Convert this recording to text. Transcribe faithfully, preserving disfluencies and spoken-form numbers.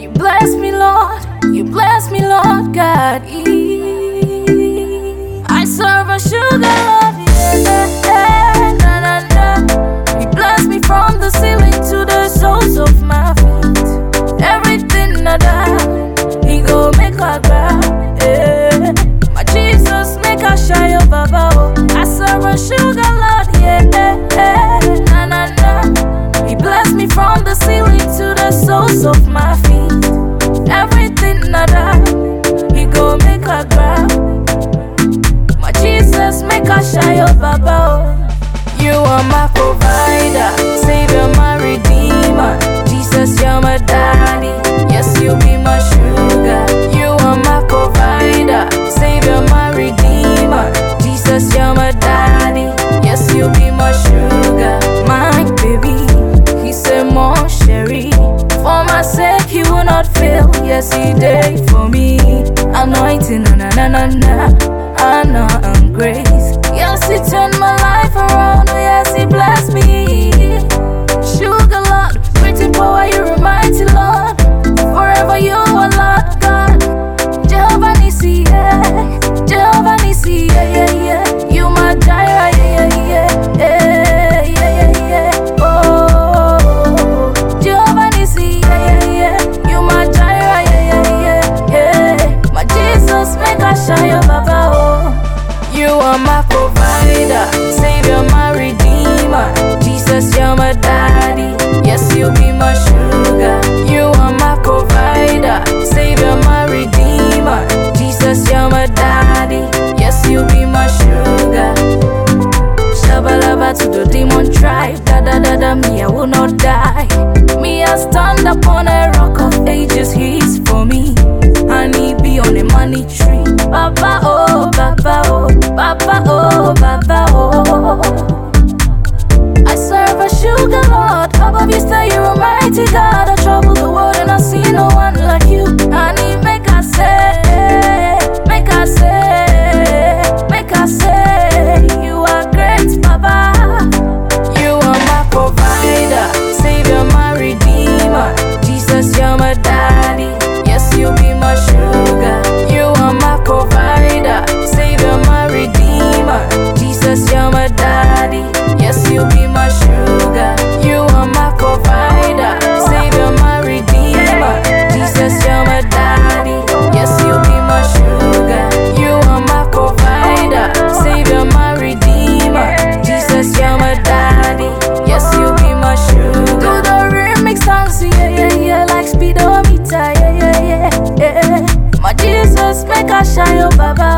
You bless me, Lord. You bless me, Lord God. I serve a sugar Lord. Yeah, na, na, na. You bless me from the ceiling to the soles of my feet. Everything that I He go make a grab. Yeah. My Jesus make a shy of Baba. I serve a sugar Lord. Yeah, na, na, na. He bless me from the ceiling to the soles of my feet. Everything that I He go make a grab. My Jesus make a shy of Baba. You are my provider, Savior, my redeemer. Jesus, you're my daddy. Yes, you be my sugar. You are my provider, Savior, my redeemer. Jesus, you're my daddy. Yes, you be my sugar. My baby, he said more sherry. For my sake, he will not fail. Yes, he did for me. Anointing, na na na na na. Honor and grace. Yes, he turned my life around. Yes, he blessed me. Sugar Lord, great power, you're a mighty Lord. Forever you are Lord God. Jehovah Nissi, yeah. Jehovah Nissi, yeah, yeah, yeah. You my Jireh, yeah, yeah, yeah, yeah, yeah, yeah, yeah. Oh, Jehovah Nissi, yeah, yeah, yeah. You my Jireh, yeah, yeah, yeah, yeah. My Jesus, make a shine your Baba, oh. You are my provider, Savior, my redeemer. Jesus, you're my daddy. Yes, you be my sugar. You are my provider, Savior, my redeemer. Jesus, you're my daddy. Yes, you be my sugar. Shabalaba to the demon tribe. Da da da da, me I will not die. Me I stand upon a rock of ages. He's for me. Honey be on a money tree. Baba oh, Baba oh, Baba oh, Baba oh. I serve a sugar Lord. Above you stay, you're a mighty God. I travel the world and I see no one like you. Honey, make I say, make I say, make I say, you are great, Baba. You are my provider, Savior, my redeemer. Jesus, you're my daddy. Yes, you be my sugar. You are my provider, Savior, my redeemer. Jesus, you're my daddy. Yes, you be my sugar. You are my provider, Savior, my redeemer. Jesus, you're my daddy. Yes, you be my sugar. You are my provider, Savior, my redeemer. Jesus, you're my daddy. Yes, you be my sugar. Do the remix songs, yeah, yeah, yeah, like speedometer, yeah, yeah, yeah, yeah. My Jesus, make a shine, oh Baba.